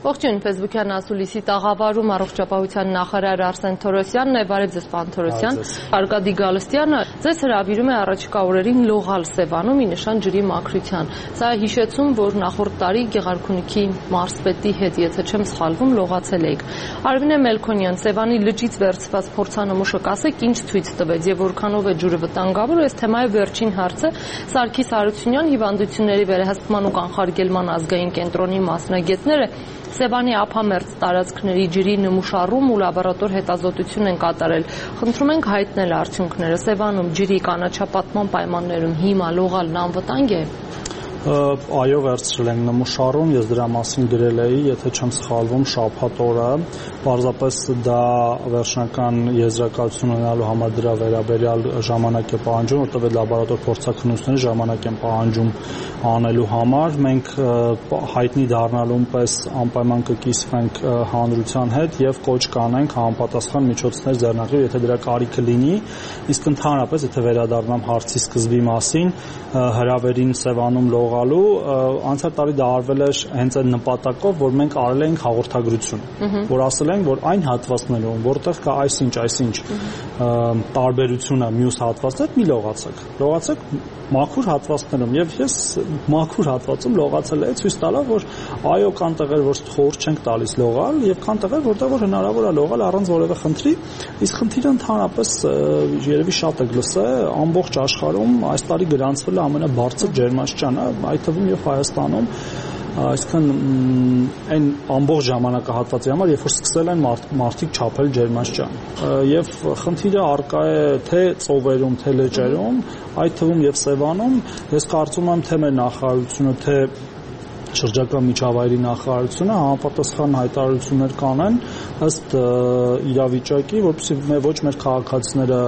Ողջույն, Facebook-յան ասուլիսի տաղավարում առողջապահության նախարար Արսեն Թորոսյանն է, բարև ձեզ պարոն Թորոսյան, Արկադի Գալստյանը ձեզ հրավիրում է առաջիկա օրերին լողալ Սևանում ի նշան ջրի մաքրության։ Սա հիշեցում, որ նախորդ տարի Գեղարքունիքի մարզպետի հետ, եթե չեմ սխալվում, լողացել եք։ Արմինե Մելքոնյան, Սևանի լճից վերցված փորձանմուշը կասեք ինչ ցույց տվեց եւ որքանով է ջուրը վտանգավոր, այս թեմայի վերջին հարցը Սարգիս Հարությունյան հիվանդությունների վերահսկման ու կանխարգելման ազգային կենտրոնի մասնագետները Սևանի ափամերձ տարածքների ջրի նմուշառում ու լաբորատոր հետազոտություն են կատարել։ Խնդրում ենք հայտնել արդյունքները։ Սևանում ջրի կանաչապատման պայմաններում հիմա լողալն անվտանգ է։ Այո, վերցրել ենք նմուշառում, ես դրա մասին գրել էի, եթե չեմ սխալվում, շաբաթ օրը, պարզապես դա վերջնական եզրակացություն ունենալու համար դրա վերաբերյալ ժամանակ է պահանջում, որտեղ լաբորատոր փորձաքննությունների ժամանակ են պահանջում անելու համար։ Մենք հայտնի դառնալուն պես անպայման կկիսվենք հանրության հետ եւ կոչ կանենք համապատասխան միջոցներ ձեռնարկել, եթե դրա կարիքը լինի, իսկ ընդհանրապես եթե վերադառնամ հարցի սկզբի մասին, հրավերին Սևանում լողալու անցյալ տարի դա արվել էր հենց այն նպատակով, որ մենք արել ենք հաղորդագրություն, որ ասել ենք, որ այն հատվածներում, որտեղ կա այսինչ տարբերությունը մյուս հատվածներից մի լողացեք մաքուր հատվածներում եւ ես մաքուր հատվածում լողացել եմ ցույց տալով, որ այո կան տեղեր, որ խորհուրդ չենք տալիս լողալ եւ կան տեղեր, որտեղ որ հնարավոր է լողալ առանց որևէ խնդրի, իսկ խնդիրը ընդհանրապես երևի շատ եք լսել, ամբողջ աշխարհում այս տարի գրանցվել է ամենաբարձր ջերմաստիճանը, այդ թվում եւ Հայաստանում, այսինքն այն ամբողջ ժամանակահատվածի համար, երբ որ սկսել են մարդիկ չափել ջերմաստիճան, եւ խնդիրը առկա է թե ծովերում, թե լճերում, այդ թվում եւ Սևանում, ես կարծում եմ թե մեր նախարարությունը, թե շրջակա միջավայրի նախարարությունը համապատասխան հայտարարություններ կանեն ըստ իրավիճակի, որպեսզի ոչ մեր քաղաքացիները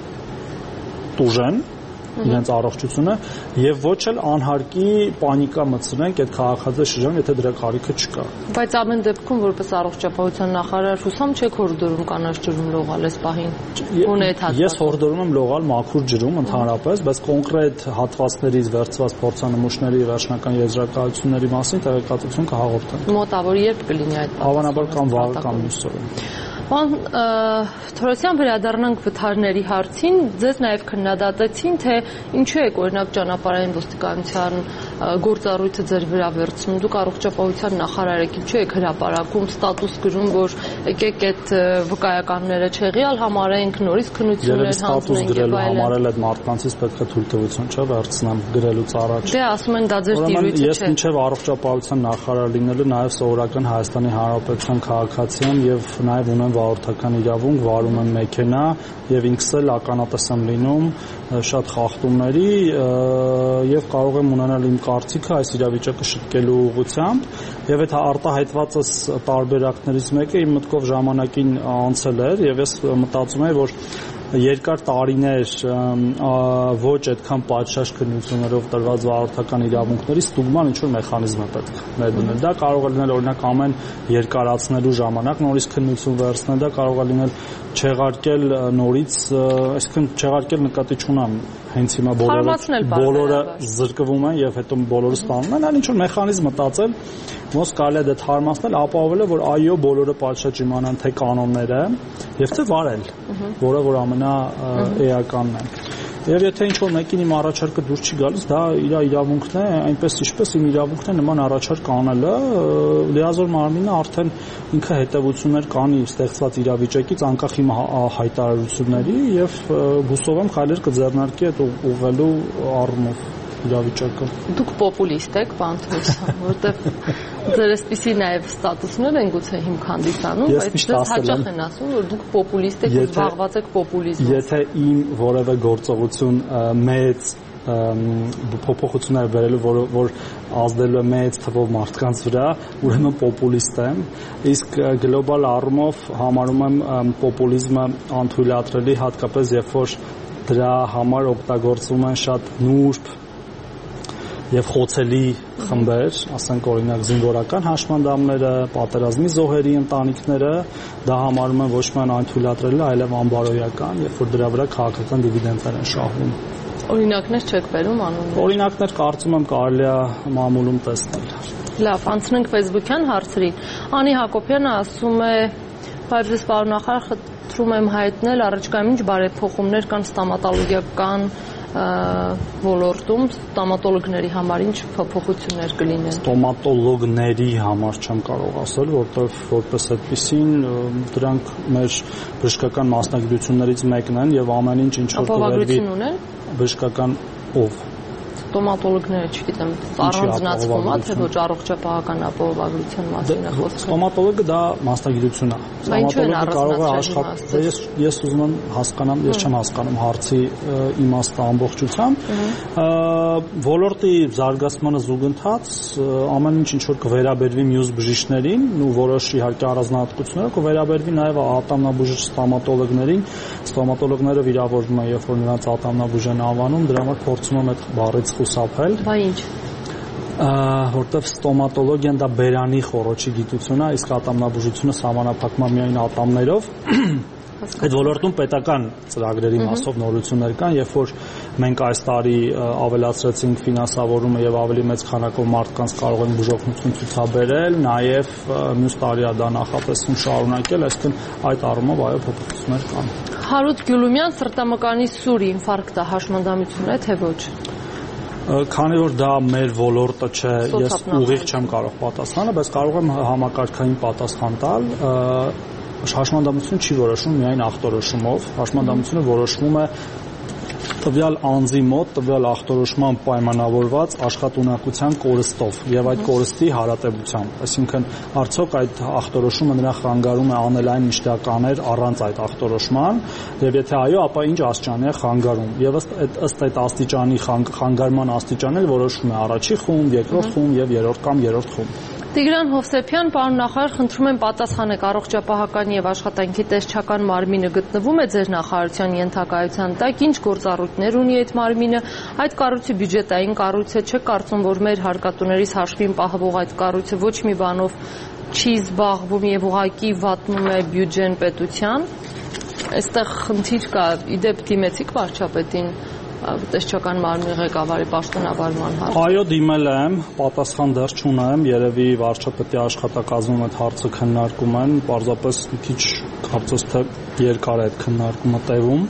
տուժեն իրենց առողջությունը եւ ոչ էլ անհարկի պանիկա մտցնենք այդ քաղաքացիների շրջանում, եթե դրա կարիքը չկա։ Բայց ամեն դեպքում որպես առողջապահության նախարար հուսամ չեք հորդորում կանաչ ջրում լողալ այս պահին։ Ես հորդորում եմ լողալ մաքուր ջրում ընդհանրապես, բայց կոնկրետ հատվածներից վերցված փորձանմուշների վերջնական եզրակացությունների մասին տեղեկատվություն կհաղորդեմ։ Մոտավոր երբ կլինի այդ պատասխանը։ Հավանաբար կամ վաղը կամ մյուս օրը։ Պարոն Թորոսյան, վերադառնանք վթարների հարցին, ձեզ նաև քննադատեցին, թե ինչու եք օրինակ ճանապարհային ոստիկանության գործառույթը ձեր վրա վերցնում, դուք առողջապահության նախարար եք, ինչու եք հրապարակում ստատուս գրում, որ եկեք այդ վկայականները չեղյալ համարենք, նորից քննություններ հանձնենք եւ այլն։ Համարել այդ մարդկանցից պետք է թույլտվություն չէ վերցնեմ գրելուց առաջ։ Դե ասում են դա ձեր տիրույթը չէ։ Ես մինչև առողջապահության նախարար լինելու նաև սովորական Հայաստանի Հանրապետության քաղաքացի եմ եւ նաև ունեմ վարորդական իրավունք, վարում եմ մեքենա եւ ինքս էլ ականատես եմ լինում շատ խախտումների եւ կարող եմ ունենալ իմ կարծիքը այս իրավիճակը շտկելու ուղղությամբ եւ այդ արտահայտվածս տարբերակներից մեկը իմ մտքով ժամանակին անցել էր եւ ես մտածում եմ, որ երկար տարիներ ոչ այդքան պատշաճ քննություններով տրված վարորդական իրավունքների ստուգման ինչ-որ մեխանիզմ է պետք ներդնել։ Դա կարող է լինել օրինակ ամեն երկարացնելու ժամանակ նորից քննություն վերցնել, դա կարող է լինել չեղարկել նորից, այսինքն չեղարկել նկատի չունեմ հենց հիմա բոլորը զրկվում են եւ հետո բոլորը ստանում են, այլ ինչ-որ մեխանիզմ մտածել, ոնց կարելի է դա թարմացնել, ապահովել է, որ այո բոլորը պատշաճ իմանան թե կանոնները եւ թե վարել, որը որ էականն է։ Եվ եթե ինչ-որ մեկին իմ առաջարկը դուր չի գալիս, դա իր իրավունքն է, այնպես ինչպես իմ իրավունքն է նման առաջարկ անելը, լիազոր մարմինը արդեն ինքը հետևություններ կանի ստեղծված իրավիճակից անկախ իմ հայտարարությունների եւ հուսով եմ քայլեր կձեռնարկի այդ ուղղելու առումով իրավիճակը։ Դուք պոպուլիստ եք, պարոն Թորոսյան, որտեղ ձեր այսպիսի նաև ստատուսներ են գուցե հիմք հանդիսանում, բայց ձեզ հաճախ են ասում, որ դուք պոպուլիստ եք, զբաղված եք պոպուլիզմով։ Եթե իմ որևէ գործողություն մեծ փոփոխություններ բերելու, որ ազդելու է մեծ թվով մարդկանց վրա, ուրեմն պոպուլիստ եմ, իսկ գլոբալ առումով համարում եմ պոպուլիզմը անթույլատրելի, հատկապես երբ որ դրա համար օգտագործվում են շատ նուրբ եւ խոցելի խմբեր, ասենք օրինակ զինվորական հաշմանդամները, պատերազմի զոհերի ընտանիքները, դա համարում են ոչ միայն անթույլատրելի, այլև անբարոյական, երբ որ դրա վրա քաղաքական դիվիդենդներ են շահվում։ Օրինակներ չեք բերում անուններ։ Օրինակներ կարծում եմ կարելի է մամուլում տեսնել։ Լավ, անցնենք Facebook-յան հարցերին։ Անի Հակոբյանը ասում է. «Բայց պարոն նախարար, խնդրում եմ հայտնել առաջիկայում ինչ բարեփոխումներ կան ստոմատոլոգիական ոլորտում, ստոմատոլոգների համար ինչ փոփոխություններ կլինեն»։ Ստոմատոլոգների համար չեմ կարող ասել, որտեղ որպես այդպեսին դրանք մեր բժշկական մասնագիտություններից մեկն են եւ ամեն ինչ ինչ որ կվերվի բժշկական ով ստոմատոլոգները, չգիտեմ, առանձնացվում է, թե ոչ առողջապահական ապահովագրության մասին է խոսքը։ Ստոմատոլոգը դա մասնագիտություն է։ Ստոմատոլոգը կարող է աշխատել։ Ես ուզում եմ հասկանամ, ես չեմ հասկանում հարցի իմաստը ամբողջությամբ։ Ոլորտի զարգացմանը զուգընթաց ամեն ինչ որ կվերաբերվի մյուս բժիշկներին, ու որոշ իհարկե առանձնահատկությունները կվերաբերվի նաև ատամնաբուժիչ ստոմատոլոգներին։ Ստոմատոլոգները վիրավորվում են, երբ որ նրանց ատամնաբուժ են անվանում, դրա համար փորձում եմ այդ բառից խուսափել։ Բա ինչ։ Որտեվ ստոմատոլոգիան դա բերանի խոռոչի գիտություն է, իսկ ատամնաբուժությունը սահմանափակվում է միայն ատամներով։ Այդ ոլորտում պետական ծրագրերի մասով նորություններ կան, երբ որ մենք այս տարի ավելացրեցինք ֆինանսավորումը եւ ավելի մեծ քանակով մարդկանց կարող են բուժօգնություն ցուցաբերել, նաեւ մյուս տարի դա նախատեսվում շարունակել, այսինքն այդ առումով այո փոփոխություններ կան։ Հարութ Գյուլումյան, սրտամկանի սուր ինֆարկտը հաշմանդամություն է, թե ոչ։ Քանի որ դա մեր ոլորտը չէ, ես ուղիղ չեմ կարող պատասխանել, բայց կարող եմ համակարգային պատասխան տալ։ Հաշմանդամություն չի որոշվում միայն ախտորոշումով, հաշմանդամությունը որոշվում է տվյալ անձի մոտ տվյալ ախտորոշման պայմանավորված աշխատունակության կորստով եւ այդ կորստի հարատեվությամբ, այսինքն արդյոք այդ ախտորոշումը նրան խանգարում է անել այն մշտականներ առանց այդ ախտորոշման, եւ եթե այո, ապա ինչ աստիճանի է խանգարում, եւ ըստ այդ աստիճանի խանգարման աստիճանը որոշվում է առաջի խումբ, երկրորդ խումբ եւ երրորդ կամ երրորդ խումբ։ Տիգրան Հովսեփյան, պարոն նախարար, խնդրում եմ պատասխանեք, առողջապահական եւ աշխատանքի տեսչական մարմինը գտնվում է ձեր նախարարության ենթակայության տակ, ինչ գործառույթներ ունի այդ մարմինը, այդ կառույցի բյուջետային կառույց է, չէ՞ կարծում, որ մեր հարկատուներից հաշվին պահվող այդ կառույցը ոչ մի բանով չի զբաղվում եւ ուղղակի վատնում է բյուջեն պետության։ Այստեղ խնդիր կա, իդեպ դիմեցիք վարչապետին տեսչական մարմնի ղեկավարի պաշտոնավարման հարցը։ Այո, դիմել եմ, պատասխան դեռ չունեմ, երևի վարչապետի աշխատակազմում այդ հարցը քննարկում են, պարզապես մի քիչ կարծես թե երկար է այդ քննարկումը տևում։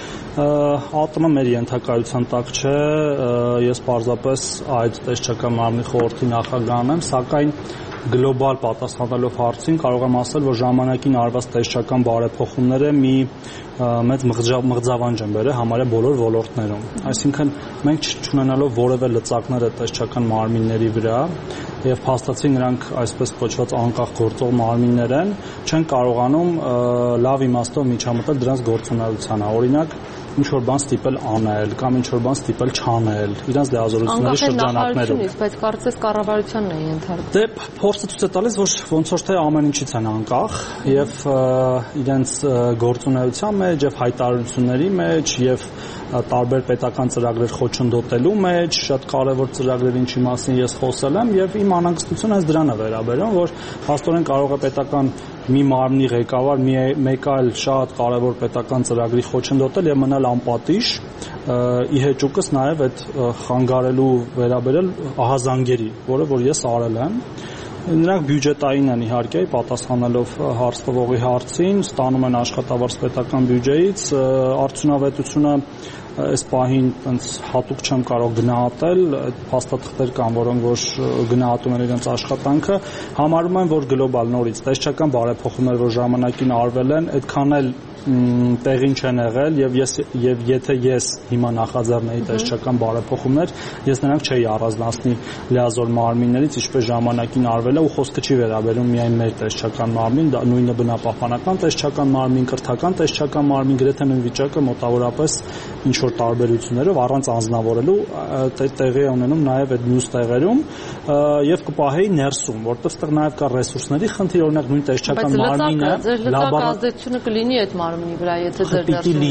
ԱՏՄ մեր ենթակայության տակ չէ, ես պարզապես այդ տեսչական մարմնի խորհրդի նախագահն եմ, սակայն գլոբալ պատասխանելով հարցին կարող եմ ասել, որ ժամանակին արված տեսչական բարեփոխումները մի մեծ մղձավանջ են բերել համարյա բոլոր ոլորտներում։ Այսինքն մենք չունենալով որևէ լծակներ այդ տեսչական մարմինների վրա եւ փաստացի նրանք այսպես կոչված անկախ գործող մարմիններ են, չեն կարողանում լավ իմաստով միջամտել դրանց գործունեությանը։ Օրինակ ինչ որ բան ստիպել անել կամ ինչ որ բան ստիպել չանել իրանց լիազորությունների շրջանակներում։ Բայց կարծես կառավարությանն է ենթարկվում։ Դե փորձը ցույց է տալիս, որ ոնց որ թե ամեն ինչից են անկախ եւ իրենց գործունեության մեջ եւ հայտարարությունների մեջ եւ տարբեր պետական ծրագրեր խոչընդոտելու մեջ, շատ կարևոր ծրագրեր ինչի մասին ես խոսել եմ եւ իմ անհանգստությունը հենց դրան է վերաբերում, որ փաստորեն կարող է պետական մի մարմնի ղեկավար մեկ այլ շատ կարևոր պետական ծրագրի խոչընդոտել եւ մնալ անպատիժ, ի հեճուկս նաեւ այդ խանգարելու վերաբերել ահազանգերի, որը որ ես արել եմ։ Նրանք բյուջետային են իհարկե, պատասխանելով հարց տվողի հարցին, ստանում են աշխատավարձ պետական բյուջեից, արդյունավետությունը այս պահին այնց հատուկ չեմ կարող գնահատել, այդ փաստաթղթեր կան, որոնք որ գնահատում են իրենց աշխատանքը, համարում են, որ գլոբալ նորից տեսչական բարեփոխումներ, որ ժամանակին արվել են, այդքան էլ տեղին չեն եղել եւ եթե ես հիմա նախաձեռնեի տեսչական բարեփոխումներ, ես նրանք չէի առանձնացնի լիազոր մարմիններից, ինչպես ժամանակին արվել է, ու խոսքը չի վերաբերում միայն մեր տեսչական մարմին, դա նույնը բնապահպանական տեսչական մարմին, կրթական տեսչական մարմին, գրեթե նույն վիճակը մոտավորապես ինչ որ տարբերություններով առանց անձնավորելու տեղի է ունենում նաեւ այդ մյուս տեղերում եւ կպահեի ներսում, որտեղ ստեղ նաեւ կա ռեսուրսների խնդիր, օրինակ նույն տեսչական մարմինը լաբորատորիա կլինի այդ մարմնի վրա, եթե ձեր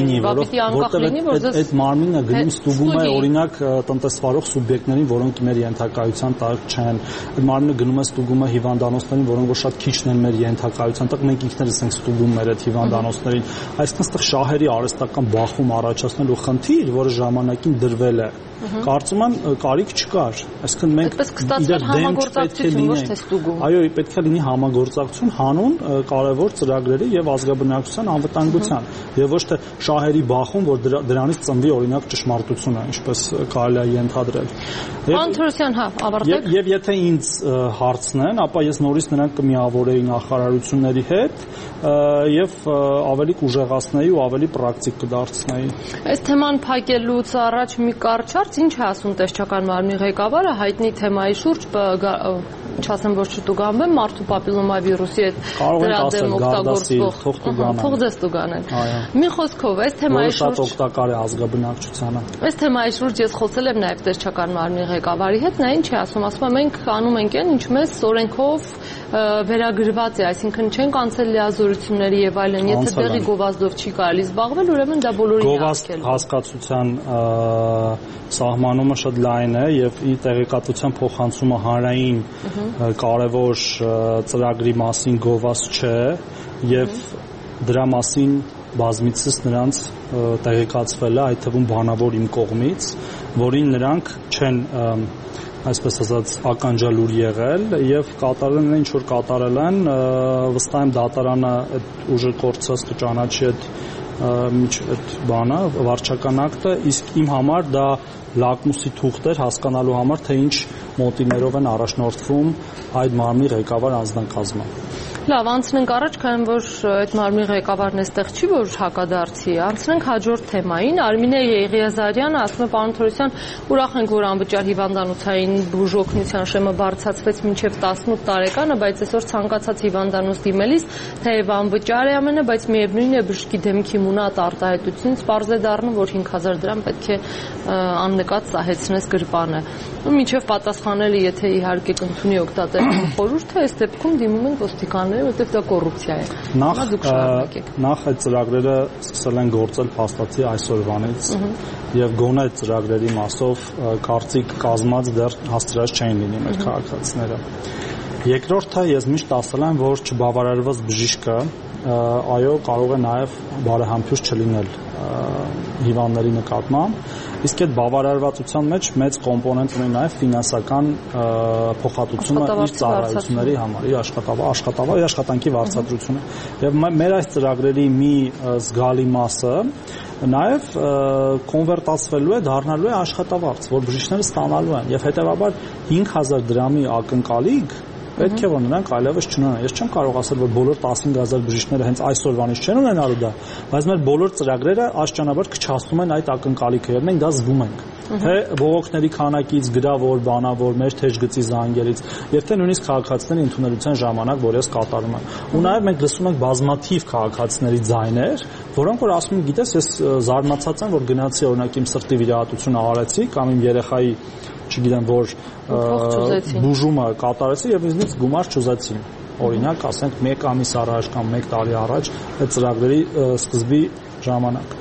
որտեղ այդ մարմինը գնում ստուգում է օրինակ տնտեսվարող սուբյեկտներին, որոնք մեր ենթակայության տակ չեն, այդ մարմինը գնում է ստուգում է հիվանդանոցներին, որոնք որ շատ քիչն են մեր ենթակայության տակ, մենք ինքներս ենք ստուգում մեր այդ հիվանդանոցներին, այսինքն այստեղ շահերի արհեստական բախում առաջացնելու խնդիր խնդիր, որը ժամանակին դրվել է, կարծում եմ կարիք չկար, այսինքն մենք իրար դեմ պետք է լինենք։ Այո, պետք է լինի համագործակցություն հանուն կարևոր ծրագրերի եւ ազգաբնակչության անվտանգության եւ ոչ թե շահերի բախում, որ դրանից ծնվի օրինակ ճշմարտությունը, ինչպես կարելի է ենթադրել։ Պարոն Թորոսյան, հա, ավարտեք։ Եվ եթե ինձ հարցնեն, ապա ես նորից նրանք կմիավորեի նախարարությունների հետ եւ ավելի կուժեղացնեի ու ավելի պրակտիկ կդարձնեի։ Այս թեման փակելուց առաջ մի կարճ ինչ է ասում տեսչական մարմնի ղեկավարը հայտնի թեմայի շուրջ, չասեմ որ չտուգանվեմ, մարդու պապիլոմավիրուսի հետ դրա դեմ օգտագործվող թող ձեզ տուգանեն։ Մի խոսքով, այս թեմայի շուրջ օգտակար է ազգաբնակչությանը։ Այս թեմայի շուրջ ես խոսել եմ նաև տեսչական մարմնի ղեկավարի հետ, նա ինչ է ասում, ասում է մենք անում ենք այն, ինչ մեզ սորենքով վերագրված է, այսինքն չենք անցել լիազորությունների եւ այլն, եթե դեղի գովազդով չի կարելի զբաղվել, ուրեմն դա բոլորին է արգելվում։ Գովազդ հասկացության սահմանումը շատ լայն է եւ ի տեղեկատվության փոխանցումը հանրային կարևոր ծրագրի մասին գովազդ չէ եւ դրա մասին բազմիցս նրանց տեղեկացվել է, այդ թվում բանավոր իմ կողմից, որին նրանք չեն այսպես ասած ականջալուր եղել եւ կատարել են ինչ որ կատարել են, վստահ եմ դատարանը այդ ուժը կորցած կճանաչի այդ բանը, վարչական ակտը, իսկ իմ համար դա լակմուսի թուղթ էր հասկանալու համար, թե ինչ մոտիվներով են առաջնորդվում այդ մարմնի ղեկավար անձնակազմը։ Լավ, անցնենք առաջ, քանի որ այդ մարմնի ղեկավարն էստեղ չի, որ հակադարձի, անցնենք հաջորդ թեմային։ Արմինե Եղիազարյանը ասում է, պարոն Թորոսյան, ուրախ ենք, որ անվճար հիվանդանոցային բուժօգնության շեմը բարձրացվեց մինչև 18 տարեկանը, բայց այսօր ցանկացած հիվանդանոց դիմելիս, թեև անվճար է ամենը, բայց միևնույն է բժշկի դեմքի մունատ արտահայտությունից պարզ է դառնում, որ 5000 դրամ պետք է աննկատ սահեցնես գրպանը։ Մինչև պատասխանելը, եթե իհարկե կընդունի օգտատերի խորհուրդը, այս դեպքում դիմում են ոստիկանները, որտեղ դա կոռուպցիա է։ Նախ այդ ծրագրերը սկսել են գործել փաստացի այսօրվանից եւ գոնե այդ ծրագրերի մասով կարծիք կազմած դեռ հաստրած չեն լինի մեր քաղաքացիները։ Երկրորդը ես միշտ ասել եմ, որ չբավարարված բժիշկը այո կարող է նաեւ բարեհամբույր չլինել հիվանդների նկատմամբ, իսկ այդ բավարարվածության մեջ մեծ կոմպոնենտ ունի նաև ֆինանսական փոխհատուցումը իր ծառայությունների համար, իր աշխատանքի վարձատրությունը։ Եվ մեր այս ծրագրերի մի զգալի մասը նաև կոնվերտացվելու է, դառնալու է աշխատավարձ, որ բժիշկները ստանալու են, եւ հետեւաբար 5000 դրամի ակնկալիք պետք է որ նրանք այլևս չունենան։ Ես չեմ կարող ասել, որ բոլոր 15000 բժիշկները հենց այսօրվանից չեն ունենալու դա, բայց մեր բոլոր ծրագրերը աստիճանաբար քչացնում են այդ ակնկալիքը եւ մենք դա զգում ենք։ Թե բողոքների քանակից, գրավոր, բանավոր, մեր թեժգծի զանգերից, եւ թե նույնիսկ քաղաքացիների ընդունելության ժամանակ, որ ես կատարում եմ։ Ու նաեւ մենք լսում ենք բազմաթիվ քաղաքացիների ձայներ, որոնք որ ասում են, գիտես, ես զարմացած եմ, որ գնացի օրինակ իմ սրտի վիրահատությունը արեցի կամ իմ երեխայի չգիտեմ որ բուժումը կատարեցի եւ ինձնից գումար չուզեցին։ Օրինակ, ասենք 1 ամիս առաջ կամ 1 տարի առաջ այդ ծրագրերի սկզբի ժամանակ։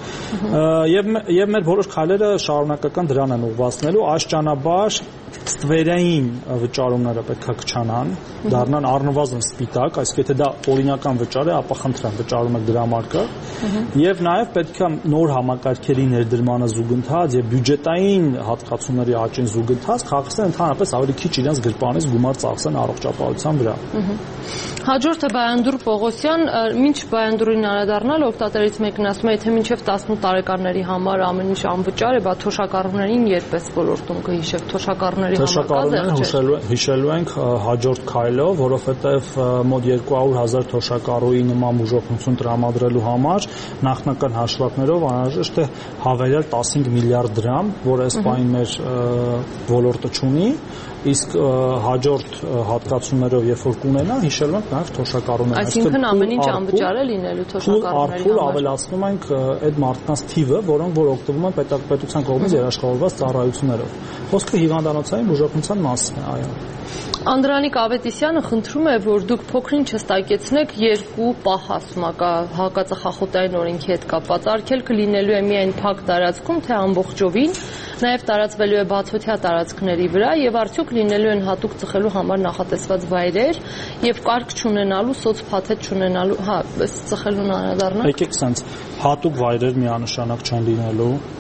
Եվ մեր բոլոր քայլերը շարունակական դրան են ուղղվածնելու, աստիճանաբար ստվերային վճարումները պետք է քչանան, դառնան առնվազն սպիտակ, այսինքն եթե դա օրինական վճար է, ապա խնդրեմ վճարում եք դրամարկը, եւ նաեւ պետք է նոր համակարգերի ներդրմանը զուգընթաց եւ բյուջետային հատկացումների աճին զուգընթաց քաղաքացիները ընդհանրապես ավելի քիչ իրենց գրպանից գումար ծախսեն առողջապահության վրա։ Հաջորդը Բայանդուր Պողոսյան, մինչ Բայանդուրին անդրադառնալ, օգտատերից մեկն ասում է, եթե մինչև 18 տարեկանների համար ամեն ինչ անվճար է, բա թոշակառուներին երբ էս ոլորտում կհիշեք, թոշակառուների Թոշակառուներին հիշելու ենք հաջորդ քայլով, որովհետև մոտ 200,000 թոշակառուի նման բուժօգնություն տրամադրելու համար նախնական հաշվարկներով անհրաժեշտ է հավելյալ 15 միլիարդ դրամ, որը այս պահին մեր ոլորտը չունի, իսկ հաջորդ հատկացումներով երբ որ կունենա, հիշելու ենք նաև թոշակառուները։ Այսինքն ամեն ինչ անվճար է լինելու թոշակառուների համար։ Ավելացնում ենք այդ մարդկանց թիվը, որոնք որ օգտվում են պետության կողմից երաշխավորված ծառայություններով։ Խոսքը հիվանդանոցային բուժօգնության մասին է, այո։ Անդրանիկ Ավետիսյանը խնդրում է, որ դուք փոքրինչ հստակեցնեք երկու պահ ասմակա հակածախախոտային օրենքի հետ կապված արգելքը լինելու է միայն փակ տարածքում, թե ամբողջովին, նաև տարածվելու է բացօթյա տարածքների վրա եւ արդյոք լինելու են հատուկ ծխելու համար նախատեսված վայրեր եւ կարգ չունենալու, սոցփաթեթ չունենալու, հա, ծխելուն անդրադառնանք։ Եկեք սենց հատուկ վայրեր միանշանակ չեն լինելու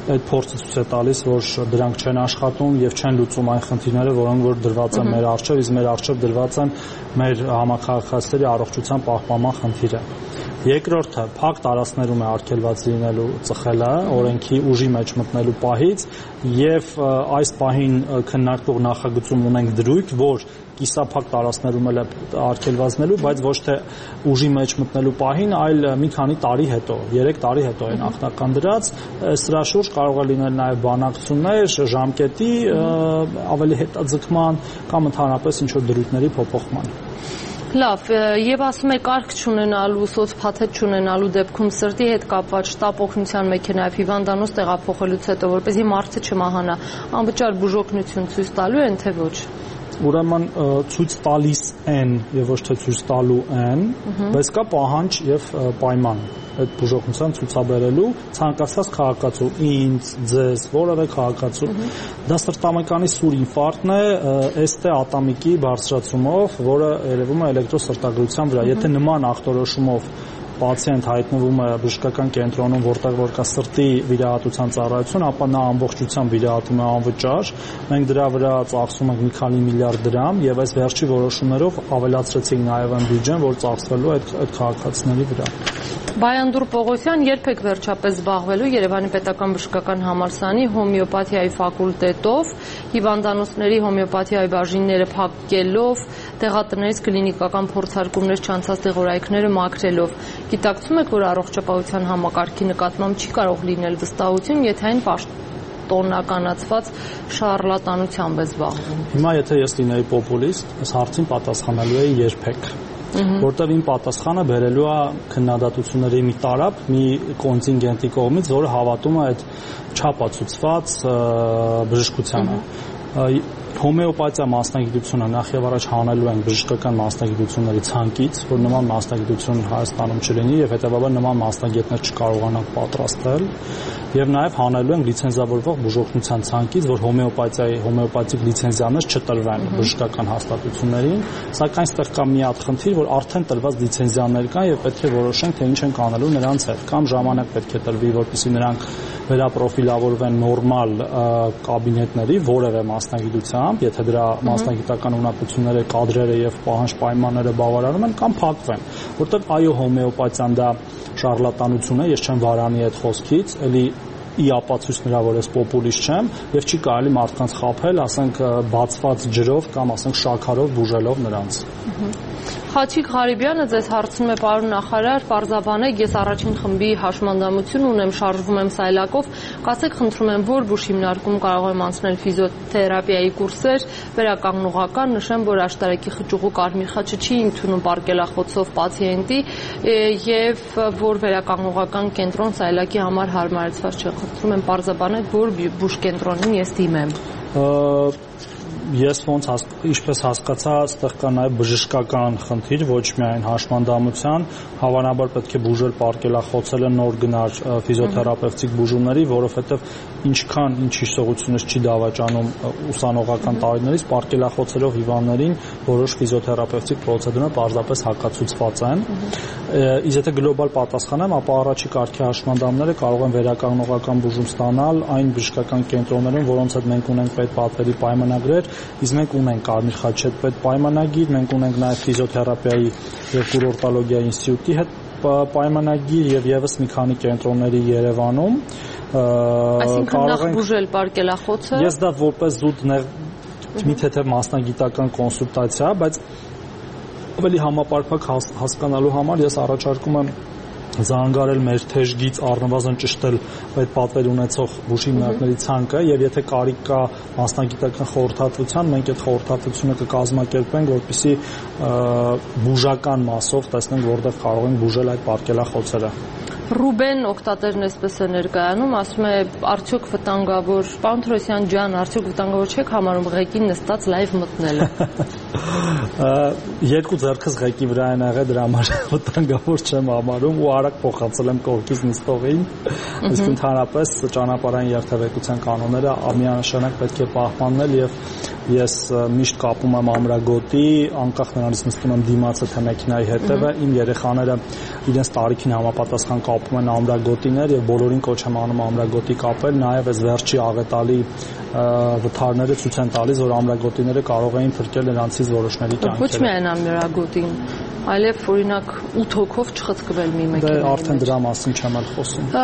այդ փորձը ցույց է տալիս, որ դրանք չեն աշխատում եւ չեն լուծում այն խնդիրները, որոնք որ դրված են մեր առջեւ, իսկ մեր առջեւ դրված են մեր համակարգացիների առողջության պահպանման խնդիրը։ Երկրորդը փակ տարածքներում է արգելված լինելու ծխելը օրենքի ուժի մեջ մտնելու պահից եւ այս պահին քննարկվող նախագծում ունենք դրույթ, որ կիսափակ տարածքներում էլ է արգելվածնելու, բայց ոչ թե ուժի մեջ մտնելու պահին, այլ մի քանի տարի հետո, 3 տարի հետո է նախնական դրած, սրա շուրջ կարող է լինել նաև բանակցություններ, ժամկետի ավելի հետաձգման կամ ընդհանրապես ինչ-որ դրույթների փոփոխման։ Լավ, եւ ասում եք կարգ չունենալու, սոցփաթեթ չունենալու դեպքում սրտի հետ կապված շտապ օգնության մեքենայով հիվանդանոց տեղափոխելուց հետո, որպեսզի մարդը չմահանա, անվճար բուժօգնություն ցույց տալու են, թե ոչ։ Ուրեմն ցույց տալիս են եւ ոչ թե ցույց տալու են, բայց կա պահանջ եւ պայման այդ բուժօգնության ցուցաբերելու ցանկացած քաղաքացու, ինձ, ձեզ, որևէ քաղաքացու։ Դա սրտամեկանի սուր ինֆարկտն է, էստե ատամիկի բարձրացումով, որը երևում է էլեկտրոսրտագրության վրա։ Եթե նման ախտորոշումով պացիենտ հայտնվում է բժշկական կենտրոնում, որտեղ որ կա սրտի վիրահատության ծառայություն, ապա նա ամբողջությամբ վիրահատում է անվճար։ Մենք դրա վրա ծախսում ենք մի քանի միլիարդ դրամ եւ այս վերջի որոշումներով ավելացրեցինք նաեւ այն բյուջեն, որ ծախսվելու այդ քաղաքացիների վրա։ Բայանդուր Պողոսյան, երբ եք վերջապես զբաղվելու Երևանի պետական բժշկական համալսարանի հոմեոպաթիայի ֆակուլտետով, հիվանդանոցների հոմեոպաթիայի բաժինները փակելով, տեղատրներից կլինիկական փորձարկումներ չանցած դեղորայքները մաքրելով։ Գիտակցում եք, որ առողջապահության համակարգի նկատմամբ չի կարող լինել վստահություն, եթե այն պաշտոնականացված շարլատանությամբ է զբաղվում։ Հիմա եթե ես լինեի պոպուլիստ, այս հարցին պատասխանելու էի երբեք։ Որտեղ իմ պատասխանը բերելու է քննադատությունների մի տարապ, մի կոնտինգենտի կողմից, որը հավատում է այդ չափածուցված բժշկությանը։ Հոմեոպաթիա մասնագիտությունը նախ եւ առաջ հանելու են բժշկական մասնագիտությունների ցանկից, որ նման մասնագիտություն Հայաստանում չլինի եւ հետեւաբար նման մասնագետներ չկարողանան պատրաստել, եւ նաեւ հանելու են լիցենզավորվող բուժօգնության ցանկից, որ հոմեոպաթիկ լիցենզիաներ չտրվեն բժշկական հաստատություններին, սակայն ստեղ կա մի հատ խնդիր, որ արդեն տրված լիցենզիաներ կան եւ պետք է որոշենք, թե ինչ են կանելու նրանց հետ, կամ ժամանակ պետք է տրվի, որպեսզի նրանք վերապրոֆիլավորվեն նորմալ կաբինետների որևէ մասնագիտությամբ, եթե դրա մասնագիտական ունակությունները, կադրերը եւ պահանջ պայմանները բավարարում են, կամ փակվեն, որտեղ այո հոմեոպաթիան դա շարլատանություն է, ես չեմ վարանի այդ խոսքից, էլի ի ապացույց նրա, որ ես պոպուլիստ չեմ եւ չի կարելի մարդկանց խաբել, ասենք բացված ջրով կամ ասենք շաքարով բուժելով նրանց։ Խաչիկ Ղարիբյանը ձեզ հարցնում է, պարոն նախարար, պարզաբանեք, ես առաջին խմբի հաշմանդամություն ունեմ, շարժվում եմ սայլակով, կասեք, խնդրում եմ, որ բուժ հիմնարկում կարող եմ անցնել ֆիզիոթերապիայի կուրսեր, վերականգնողական, նշեմ, որ աշտարակի խճուղու կարմիր խաչը չի ընդունում պարկելախոցով պացիենտի եւ որ վերականգնողական կենտրոն սայլակի համար հարմարեցված չէ։ Խնդրում եմ պարզաբանեք, որ բուժ կենտրոնին ես դիմեմ։ Ես ինչպես հասկացա, այստեղ կա նաև բժշկական խնդիր, ոչ միայն հաշմանդամության, հավանաբար պետք է բուժել պարկելախոցելը նոր գնար ֆիզիոթերապևտիկ բուժումների, որովհետև ինչքան ինչ հիշողությունս չի դավաճանում ուսանողական տարիներից, պարկելախոցելով հիվանդներին որոշ ֆիզիոթերապևտիկ պրոցեդուրներ պարզապես հակացուցված են։ Իսկ եթե գլոբալ պատասխանեմ, ապա առաջի կարգի հաշմանդամները կարող են վերականգնողական բուժում ստանալ այն բժշկական կենտրոններում, որոնց հետ մենք ունենք պետպատվերի պայմանագրեր, իսկ մենք ունենք Կարմիր խաչի հետ պետպայմանագիր, մենք ունենք նաև ֆիզիոթերապիայի եւ կուրորտոլոգիայի ինստիտուտի հետ պայմանագիր եւ եւս մի քանի կենտրոնների Երևանում։ Այսինքն նախ բուժել պարկելախոցը։ Ես դա որպես զուտ մի թեթև մասնագիտական կոնսուլտացիա, բայց ավելի համապարփակ հասկանալու համար ես առաջարկում եմ զանգարել մեր թեժգից առնվազն ճշտել այդ պատվեր ունեցող բուժ հիմնարկների ցանկը եւ եթե կարիք կա մասնագիտական խորհրդատվության, մենք այդ խորհրդատվությունը կկազմակերպենք, որպեսզի բուժական մասով տեսնենք որտեղ կարող ենք բուժել այդ պարկելախոցերը։ Ռուբեն օգտատերն էսպես է ներկայանում, ասում է, արդյոք վտանգավոր, պարոն Թորոսյան ջան, արդյոք վտանգավոր չեք համարում ղեկին նստած լայվ մտնելը։ Երկու ձեռքս ղեկի վրա են եղել, դրա համար վտանգավոր չեմ համարում ու արագ փոխացել եմ կողքից նստողին։ Իսկ ընդհանրապես ճանապարհային երթևեկության կանոնները միանշանակ պետք է պահպանել եւ ես միշտ կապում եմ ամրագոտի, անկախ նրանից նստում եմ դիմացը թե մեքենայի հետևը, իմ երեխաները իրենց տարիքին համապատասխան կապում են ամրագոտիներ եւ բոլորին կոչ եմ անում ամրագոտի կապել, նաեւ այս վերջի աղետալի վթարները ցույց են տալիս, որ ամրագոտիները կարող էին փրկել նրանցից որոշների կյանքերը։ Ոչ միայն ամրագոտին, այլև օրինակ 8 հոգով չխցկվել մի մեքենայի մեջ։ Դե արդեն դրա մասին չեմ էլ խոսում։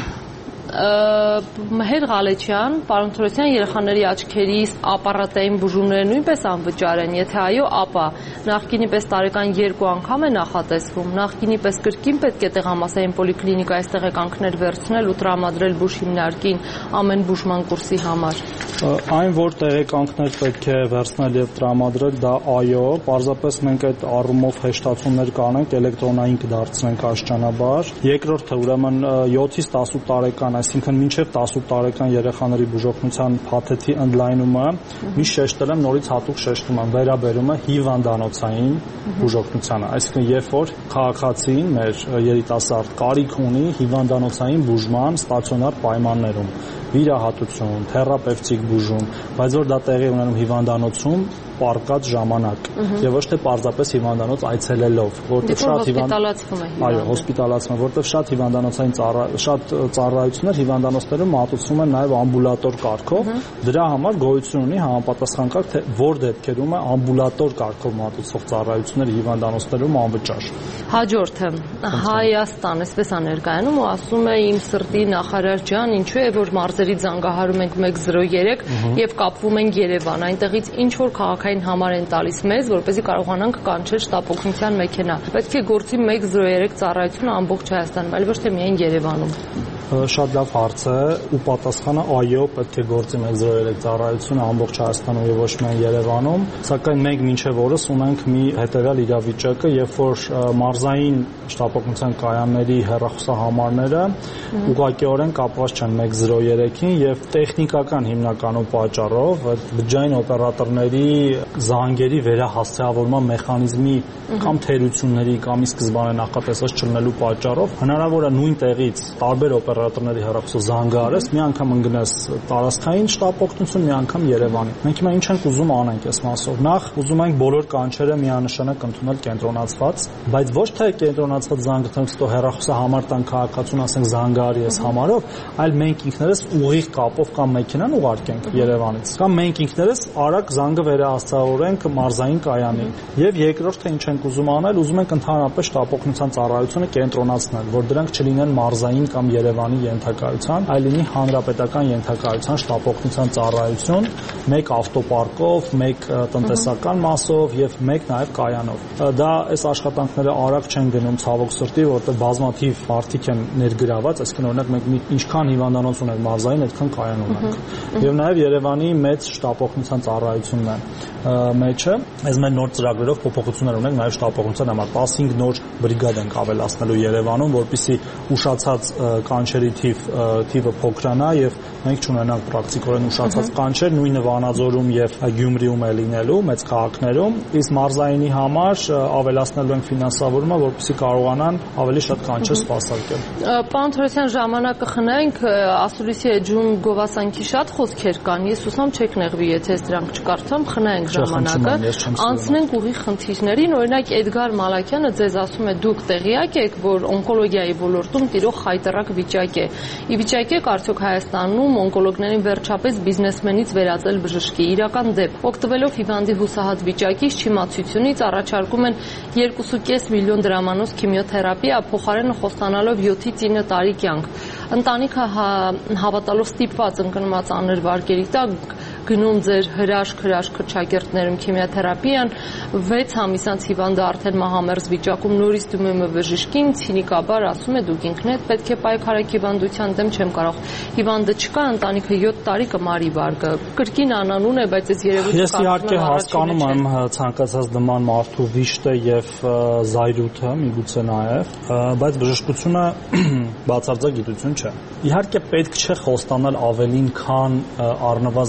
Մհեր Ղալեչյան, պարոն Թորոսյան, երեխաների աչքերի ապարատային բուժումները նույնպես անվճար են, եթե այո, ապա նախկինի պես տարեկան 2 անգամ է նախատեսվում, նախկինի պես կրկին պետք է տեղամասային պոլիկլինիկայից տեղեկանքներ վերցնել ու տրամադրել բուժ հիմնարկին ամեն բուժման կուրսի համար։ Այն, որ տեղեկանքներ պետք է վերցնել եւ տրամադրել, դա այո, պարզապես մենք այդ առումով հեշտացումներ կանենք, էլեկտրոնային կդարձնենք աստիճանաբար։ Երկրորդը, ուրեմն 7-ից 18 տարեկան, այսինքն մինչև 18 տարեկան երեխաների բուժօգնության փաթեթի ընդլայնումը միշտ շեշտել եմ, նորից հատուկ շեշտում եմ, վերաբերում է հիվանդանոցային բուժօգնությանը, այսինքն երբ որ քաղաքացին մեր երիտասարդ կարիք ունի հիվանդանոցային բուժման ստացիոնար պայմաններում, վիրահատություն, թերապևտիկ բուժում, բայց որ դա տեղի ունենում հիվանդանոցում պարկած ժամանակ եւ ոչ թե պարզապես հիվանդանոց այցելելով, որտեղ շատ հոսպիտալացվում է։ Այո, հոսպիտալացվում է, որտեղ շատ հիվանդանոցային շատ ծառայություններ հիվանդանոցներում մատուցվում են նաեւ ամբուլատոր կարգով, դրա համար գոյություն ունի համապատասխան կարգ, թե որ դեպքերում է ամբուլատոր կարգով մատուցվող ծառայությունները հիվանդանոցներում անվճար։ Հաջորդը Հայաստան, այսպես է ներկայանում ու ասում է իմ սրտի նախարար ջան, ինչու է որ մարզերի զանգահարում ենք 103 եւ կապվում ենք Երևան, այնտեղից ինչ որ քաղաքային համար են տալիս մեզ, որպեսզի կարողանանք կանչել շտապ օգնության մեքենա։ Պետք է գործի 103 ծառայությունը ամբողջ Հայաստանում, այլ ոչ թե միայն Երևանում։ Շատ լավ հարց է ու պատասխանը այո, պետք է գործի 103 ծառայությունը ամբողջ Հայաստանում եւ ոչ միայն Երևանում, սակայն մենք մինչեւ օրս ունենք մի հետեւյալ իրավիճակը, երբ որ մարզային շտապօգնության կայանների հեռախոսահամարները ուղղակիորեն կապված չեն 103-ին եւ տեխնիկական հիմնականում պատճառով բջջային օպերատորների զանգերի վերահասցեավորման մեխանիզմի կամ թերությունների կամ ի սկզբանե նախատեսած չլինելու պատճառով հնարավոր է նույն տեղից տարբեր օպերատորների հեռախոսը զանգահարես, մի անգամ ընկնես տարածքային շտապօգնություն, մի անգամ Երևանի։ Մենք հիմա ինչ ենք ուզում անենք այս մասով։ Նախ ուզում ենք բոլոր կանչերը միանշանակ ընդունել կենտրոնացված, բայց ոչ թե կենտրոնացված զանգը տնից հետո հեռախոսահամար տան քաղաքացուն ասենք զանգահարի այս համարով, այլ մենք ինքներս ուղիղ կապով կամ մեքենան ուղարկենք Երևանից, կամ մենք ինքներս արագ զանգը վերահասցավորենք մարզային կայանին։ Եվ երկրորդը ինչ ենք ուզում անել, ուզում ենք ընդհանրապես շտապօգնության ծառայությունը կենտրոնացնել, որ դրանք չլինեն մարզային կամ Երևանի ենթակայության, այլ լինի հանրապետական ենթակայության շտապօգնության ծառայություն, մեկ ավտոպարկով, մեկ տնտեսական մասով եւ մեկ նաեւ կայանով։ Դա այս աշխատանքները արագ չեն գնում ցավոք սրտի, որտեղ բազմաթիվ մարդիկ են ներգրաված, այսինքն օրինակ մենք ինչքան հիվանդանոց ունենք մարզային, այդքան կայան ունենք։ Եվ նաեւ Երևանի մեծ շտապօգնության ծառայությունն է մեջը, այս մեր նոր ծրագրերով փոփոխություններ ունենք նաեւ շտապօգնության համար 15 նոր բրիգադ ենք ավելացնելու Երևանում, որպեսզի ուշացած կանչերի թիվը փոքրանա եւ մենք չունենանք պրակտիկորեն ուշացած կանչեր, նույնը Վանաձորում եւ Գյումրիում է լինելու մեծ քաղաքներում, իսկ մարզայինի համար ավելացնելու ենք ֆինանսավորումը, որպեսզի կարողանան ավելի շատ կանչեր սպասարկել։ Պարոն Թորոսյան, ժամանակը խնայենք, ասուլիսի էջում գովասանքի շատ խոսքեր կան, ես ուսամ չեք նեղվի, եթե դրանք չկարդամ, խնայենք ժամանակը, անցնենք ուղիղ խնդիրներին, օրինակ Էդգար Մալաքյանը ձեզ ասում է դուք տեղյակ եք, որ օնկոլոգիայի ոլորտում տիրող խայտառակ վիճակ է։ Ի վիճակ եք արդյոք Հայաստանում օնկոլոգներին վերջապես բիզնեսմենից վերածել բժշկի։ Իրական դեպք, օգտվելով հիվանդի հուսահատ վիճակից, չիմացությունից առաջարկում են 2.5 միլիոն դրամանոց քիմիոթերապիա, փոխարենը խոստանալով 7-ից 9 տարի կյանք։ Ընտանիքը հավատալով ստիպված ընկնված աներվարկերի տակ գնում ձեր հրաշք քրչակերտներում քիմիոթերապիան 6 ամիս անց հիվանդը արդեն մահամերձ վիճակում նորից դիմում է բժշկին, ցինիկաբար ասում է դուք ինքնդ պետք է պայքարեք հիվանդության դեմ, չեմ կարող։ Հիվանդը չկա, ընտանիքը 7 տարի կմարի վարկը։ Կրկին անանուն է, բայց այս երևույթը ես իհարկե հասկանում եմ ցանկացած նման մարդու վիշտը եւ զայրույթը, միգուցե նաեւ, բայց բժշկությունը բացարձակ գիտություն չէ։ Իհարկե պետք չէ խոստանալ ավելին, քան առնվազն միջին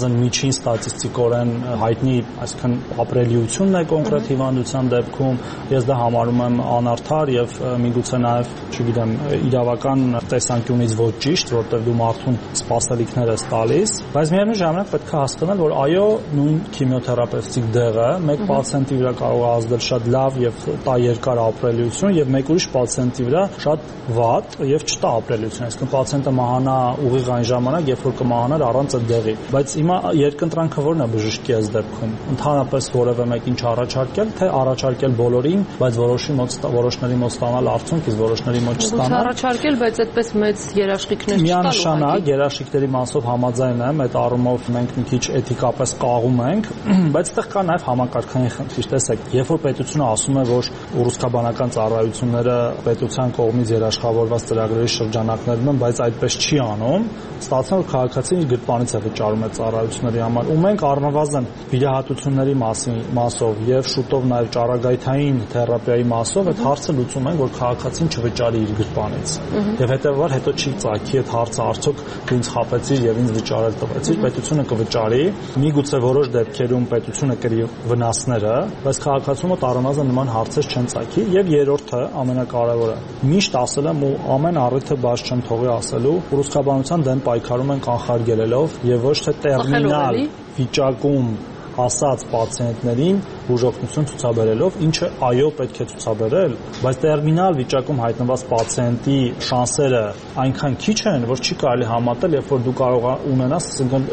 միջին ստատիստիկորեն հայտնի, այսինքն ապրելիությունն է կոնկրետ հիվանդության դեպքում, ես դա համարում եմ անարդար եւ միգուցե նաեւ, չգիտեմ, իրավական տեսանկյունից ոչ ճիշտ, որտեղ դու մարդուն սպասելիքներ ես տալիս, բայց միևնույն ժամանակ պետք է հասկանալ, որ այո, նույն քիմիոթերապևտիկ դեղը մեկ պացիենտի վրա կարող է ազդել շատ լավ եւ տա երկար ապրելիություն եւ մեկ ուրիշ պացիենտի վրա շատ վատ եւ չտա ապրելիություն, այսինքն պացիենտը մահանա ուղիղ այն ժամանակ, երբ որ կմահանար առանց այդ դեղի։ Բայց հիմա երկընտրանքը ո՞րն է բժշկի այս դեպքում։ Ընդհանրապես որևէ մեկին չառաջարկել, թե առաջարկել բոլորին, բայց որոշների մոտ ստանալ արդյունք, իսկ որոշների մոտ չստանալ։ Առաջարկել, բայց այդպես մեծ երաշխիքներ չտալ։ Միանշանակ երաշխիքների մասով համաձայն եմ, այդ առումով մենք մի քիչ էթիկապես կաղում ենք, բայց այդտեղ կա նաև համակարգային խնդիր։ Տեսեք, երբ որ պետությունը ասում է, որ ռուսկաբանական ծառայությունները պետության կողմից երաշխավորված ծրագրերի շրջանակներում են, բայց այդպես չի անում, ստացվում որ քաղաքացին իր գրպանից է վճարում այդ ծառայությունների համար, ու մենք առնվազն վիրահատությունների մասով եւ շուտով նաև ճառագայթային թերապիայի մասով այդ հարցը լուծում ենք, որ քաղաքացին չվճարի իր գրպանից։ Եվ հետեւաբար հետո չի ծագի այդ հարցը, արդյոք դու ինձ խաբեցիր եւ ինձ վճարել տվեցիր, պետությունը կվճարի, միգուցե որոշ դեպքերում պետությունը կրի վնասները, բայց քաղաքացու մոտ առնվազն նման հարցեր չեն ծագի։ Եվ երրորդը, ամենակարևորը, միշտ ասել եմ ու ամեն առիթը բաց չեմ թողի ասելու, ռուսկաբանության դեմ պայքարում են կանխարգելելով եւ ոչ թե տերմինալ վիճակում ասած պացիենտներին բուժօգնություն ցուցաբերելով, ինչը այո պետք է ցուցաբերել, բայց տերմինալ վիճակում հայտնված պացիենտի շանսերը այնքան քիչ են, որ չի կարելի համատել, երբ որ դու կարող ունենաս, ասենք,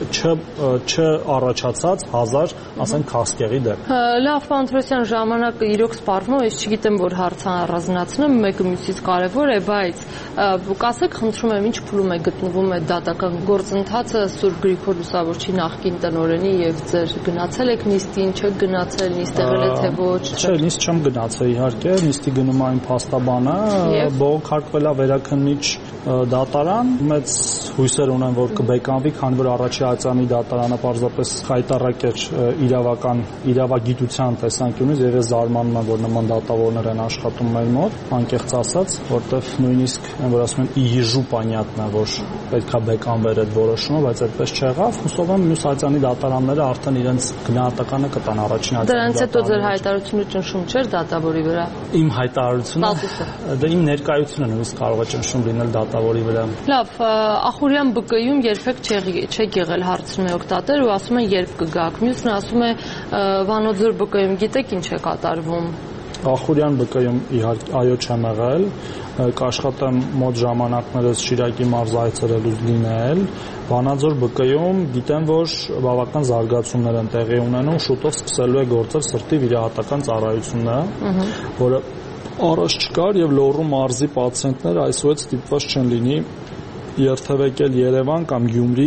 չառաջացած 1000, ասենք, քաղցկեղի դեպք։ Լավ, պարոն Թորոսյան, ժամանակը իրոք սպառվում է, ես չգիտեմ, որ հարցը առանձնացնեմ, մեկը մյուսից կարևոր է, բայց կասեք, խնդրում եմ, ինչ փուլում է գտնվում է դատական գործընթացը Սուրբ Գրիգոր Լուսավորչի նախկին տնօրենի եւ ձեր գնացել եք նիստին, չեք գնացել, նիստ եղել է թե ոչ։ Չէ, նիստ չեմ գնացել իհարկե, նիստի գնում այն փաստաբանը, բողոքարկվել է վերաքննիչ դատարան, մեծ հույսեր ունեմ, որ կբեկանվի, քանի որ առաջի ածանի դատարանը պարզապես խայտառակ էր իրավագիտության տեսանկյունից, եւ ես զարմանում եմ, որ նման դատավորներ են աշխատում մեր մոտ, անկեղծ ասած, որտեղ նույնիսկ որ ասում են իժու պանյատնա, որ պետքա բեկանվեր այդ որոշումը, բայց այդպես չեղավ։ Հուսով եմ մյուս ածանի դատարանները արդեն իրենց գնահատականը կտան առաջին ածանի։ Դրանից հետո ձեր հայտարարությունը ճնշում չէր դատավորի վրա։ Իմ հայտարարությունը, դա իմ ներկայությունը նույնիսկ կարող է ճնշում լինել դատավորի վրա։ Լավ, Ախուրյան ԲԿ-ում երբեք չեք եղել, հարցնում է օգտատեր ու ասում են երբ կգաք։ Մյուսն ասում է Վանաձոր ԲԿ-ում գիտեք ինչ է կատարվում։ Ախուրյան ԲԿ-ում իհարկե այո չեմ եղել, կաշխատեմ մոտ ժամանակներս Շիրակի մարզ այցելելուց լինել։ Վանաձոր ԲԿ-ում գիտեմ, որ բավական զարգացումներ են տեղի ունենում, շուտով սկսելու է գործել սրտի վիրահատական ծառայությունը, որը առաջ չկար եւ Լոռու մարզի պացիենտները այսօր ստիպված չեն լինի երթևեկել Երևան կամ Գյումրի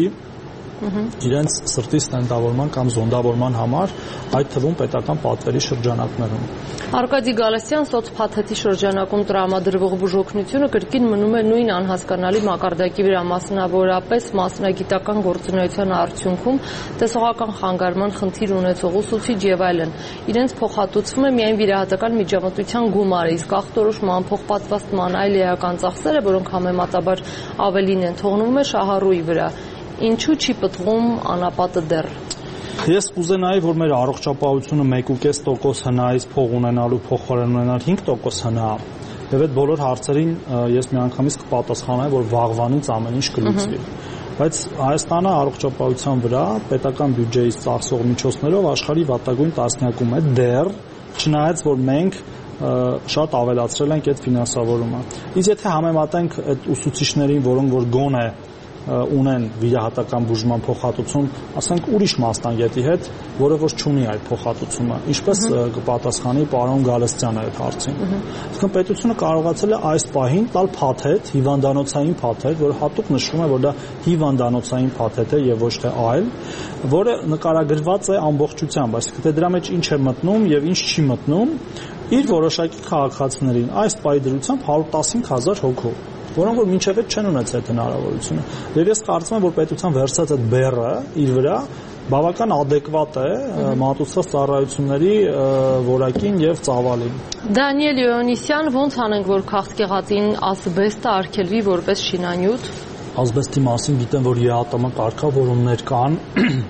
իրենց սրտի ստենտավորման կամ զոնդավորման համար, այդ թվում պետական պատվերի շրջանակներում։ Արկադի Գալստյան սոցփաթեթի շրջանակում տրամադրվող բուժօգնությունը կրկին մնում է նույն անհասկանալի մակարդակի վրա, մասնավորապես մասնագիտական գործունեության արդյունքում տեսողական խանգարման խնդիր ունեցող ուսուցիչ եւ այլն։ Իրենց փոխհատուցվում է միայն վիրահատական միջամտության գումարը, իսկ ախտորոշման, փոխպատվաստման այլ էական ծախսերը, որոնք համեմատաբար ավելին են, թողնվում է շահառուի վրա։ Ինչու չի պտղում անապատը դեռ։ Ես կուզենայի, որ մեր առողջապահությունը 1.5% հնայից փող ունենալու փոխարեն ունենալ 5% հնա, եւ այդ բոլոր հարցերին ես միանգամից կպատասխանեմ, որ վաղվանից ամեն ինչ կլուծվի։ Բայց Հայաստանը առողջապահության վրա պետական բյուջեից ծախսող միջոցներով աշխարհի վատագույն տասնյակում է դեռ, չնայած որ մենք շատ ավելացրել ենք այդ ֆինանսավորումը։ Իսկ եթե համեմատենք այդ ուսուցիչներին, որոնք որ գոնե ունեն վիրահատական բուժման փոխհատուցում, ասենք ուրիշ մասնագետի հետ, որը որ չունի այդ փոխհատուցումը, ինչպես կպատասխանի պարոն Գալստյանը այդ հարցին։ Իսկ պետությունը կարողացել է այս պահին տալ փաթեթ, հիվանդանոցային փաթեթ, որը հատուկ նշվում է, որ դա հիվանդանոցային փաթեթ է եւ ոչ թե այլ, որը նկարագրված է ամբողջությամբ, այսինքն թե դրա մեջ ինչ է մտնում եւ ինչ չի մտնում, իր որոշակի քաղաքացիներին այս պահի դրությամբ 115000 հոգու, որոնք որ մինչև այդ չեն ունեցել այդ հնարավորությունը։ Եվ ես կարծում եմ, որ պետության վերցած այդ բեռը իր վրա բավական adekvat է մատուցած ծառայությունների որակին եւ ծավալին։ Դանիել Իոնիսյան, ո՞նց անենք, որ քաղցկեղածին ասբեստը արգելվի որպես շինանյութ։ Ասբեստի մասին գիտեմ, որ ԵԱՏՄ կարգավորումներ կան,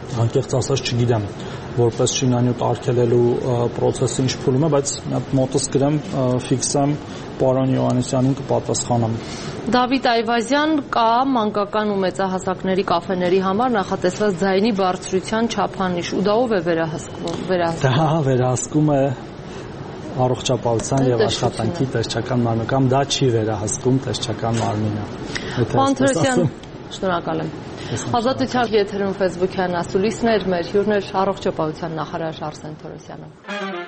անկեղծ ասած չգիտեմ որպես շինանյութ արգելելու process-ը ինչ փուլում է, բայց մոտս գրեմ ֆիքսեմ պարոն Յովհաննիսյանին կպատասխանեմ։ Դավիթ Այվազյան, կա մանկական ու մեծահասակների կաֆեների համար նախատեսված ձայնի բարձրության չափանիշ, ու դա ով է վերահսկվում։ Դա վերահսկում է առողջապահության եւ աշխատանքի տեսչական մարմինը, կամ դա չի վերահսկում տեսչական մարմինը։ Պարոն Թորոսյան, շնորհակալ եմ։ Ազատության եթերում Facebook-յան ասուլիսն էր, մեր հյուրն էր առողջապահության նախարար Արսեն Թորոսյանը։